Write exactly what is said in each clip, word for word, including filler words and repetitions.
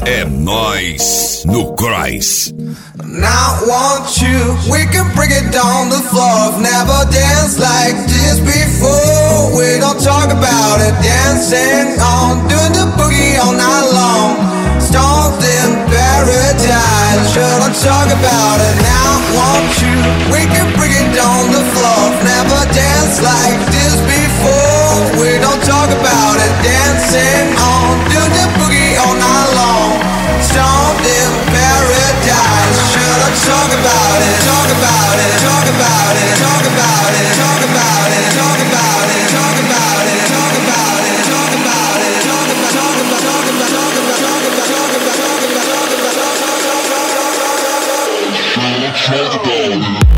é nós no Cross. Now want you, we can break it down the floor. I've never danced like this before. We don't talk about it, dancing on, doing the boogie all night long. Stoned in paradise, should I talk about it? Now want you, we can break it down the floor. I've never danced like this before. We don't talk about it, dancing on, doing the boogie all night long. Stoned in paradise, should I talk about it? Talk about it, talk about it, talk about it, talk about it, talk about it, talk about it, talk about it, talk about it, talk about talk about talk about talk about talk about talk about talk about talk about talk about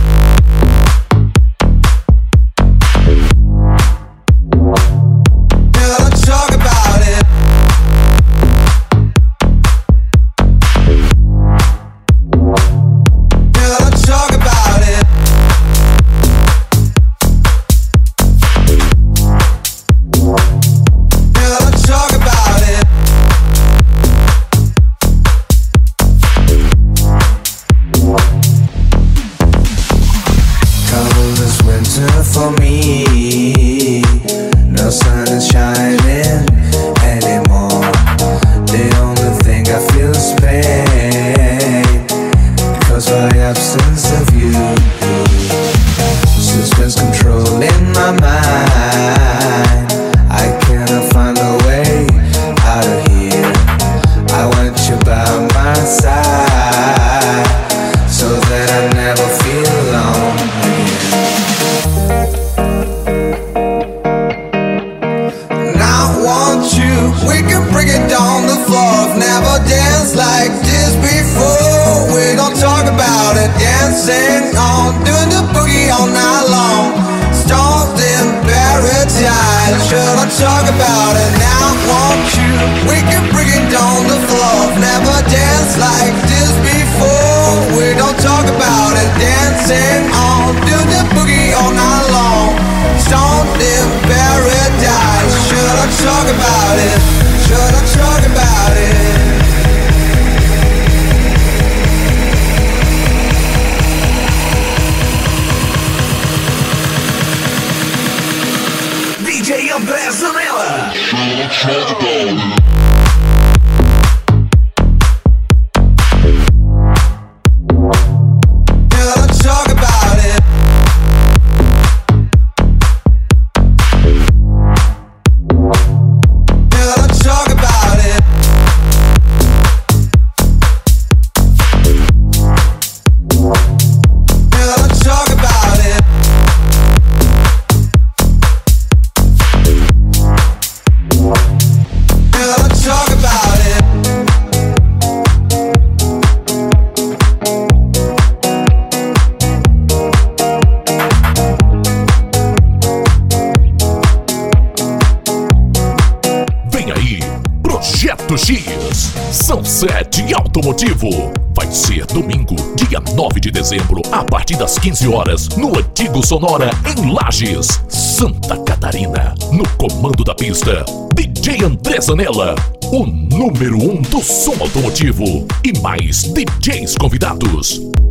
for me, no sun is shining anymore. The only thing I feel is pain, because of the absence of you. Suspense controlling my mind, I cannot find a way out of here. I want you by my side, so that I never feel alone again. We can break it down the floor. I've never danced like this before. We don't talk about it, dancing on, doing the boogie all night long. Stoned in paradise, should I talk about it? Now want you, we can break it down the floor. I've never danced like this before. We don't talk about it, dancing on, doing the boogie all night long. Stoned in paradise, should I talk about it? Should I talk about it? D J André Zanella. Should I talk about it? X Sunset Automotivo. Vai ser domingo, dia nove de dezembro, a partir das quinze horas, no Antigo Sonora, em Lages, Santa Catarina. No comando da pista, D J André Zanella, o número um do som automotivo, e mais D Js convidados.